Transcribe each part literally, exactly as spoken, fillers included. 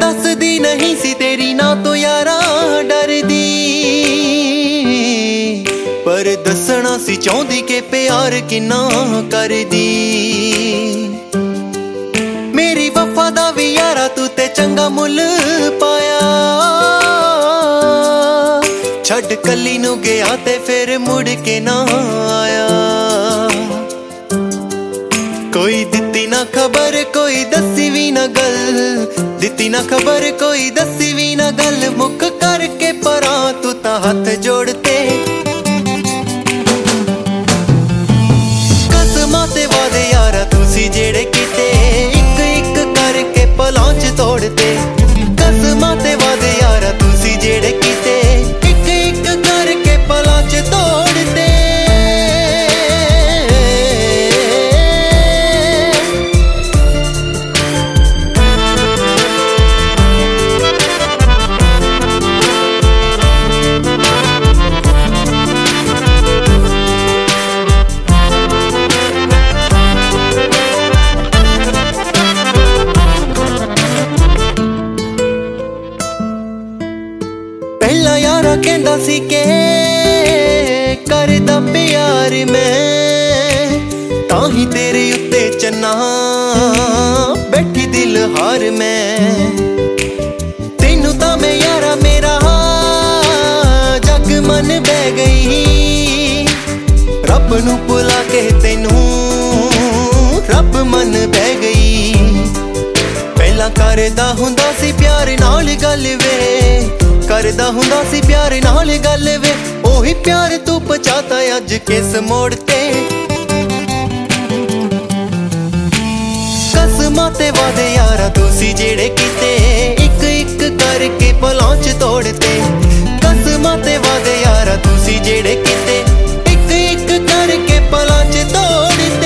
दसदी नहीं सी तेरी ना तो यारा डरदी, पर दसना सी चाहती के प्यार किन्ना करदी। मेरी वफा दा भी यारा तू ते चंगा मुल पाया, छड़ कली नू गया ते फिर मुड़ के ना आया। कोई दिती ना खबर कोई दसी भी ना गल, दिती ना खबर कोई दसी भी ना गल, मुक करके परा तू ता हथ जोड़ते। कसमां ते वादे यारा तुसी जेड़े कीते, इक इक करके पलां च तोड़ते। कसमां ते वादे यारा तुसी जेड़े कीते, इक इक करके पलां च तोड़ते। पहला यारा कहंदा सी के करदा प्यार मैं, ताही तेरे उत्ते चन्ना बैठी दिल हार मैं। तेनू तां मैं यारा मेरा जग मन बह गई, रब नू भुला के तेनू रब मन बह गई। पहला करदा हुंदा सी प्यार नाल गल वे, करदा हुंदा सी प्यार नाल गल वे, ओही प्यार तू पचाता अज किस मोड़ ते। कसमां ते वादे यारा तुसी जेड़े कीते, इक इक करके पलां च तोड़ते। कसमां ते वादे यारा तुसी जेड़े कीते, इक इक करके पलां च तोड़ते।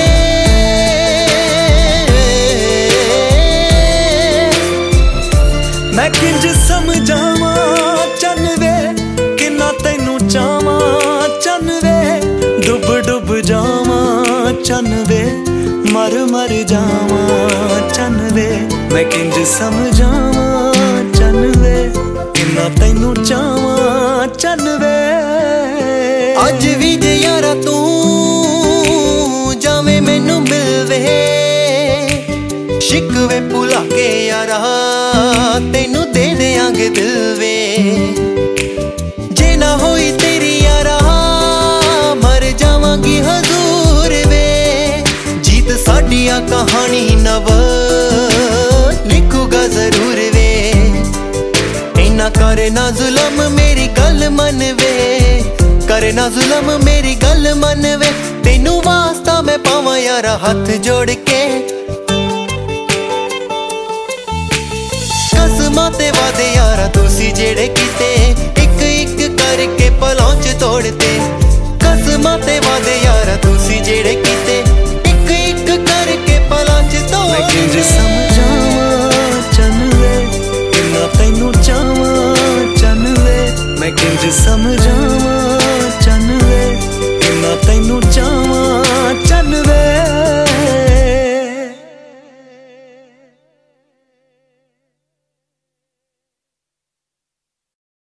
मैं किंज समझावां चन वे, किन्ना तैनू चावां चन वे, डुब डुब जावां चन वे, मर मर जावां चन वे। मैं किंज समझावां चन वे, किन्ना तैनू चावां चन वे। अज भी जे यारा तू जावे मैनू मिलवे, शिकवे भुला के यारा तेनू दे देंगे दिल वे। जे ना होई तेरी यारा मर जावांगी हजूर वे, जीत साडी आ कहानी नव लिखूगा जरूर वे। इन्ना करे ना जुलम मेरी गल मन वे, करे ना जुलम मेरी गल मन वे। तेनू वास्ता मैं पावां यारा हथ जोड़ के। कसमां ते वादे यारा तुसी जेड़े कीते,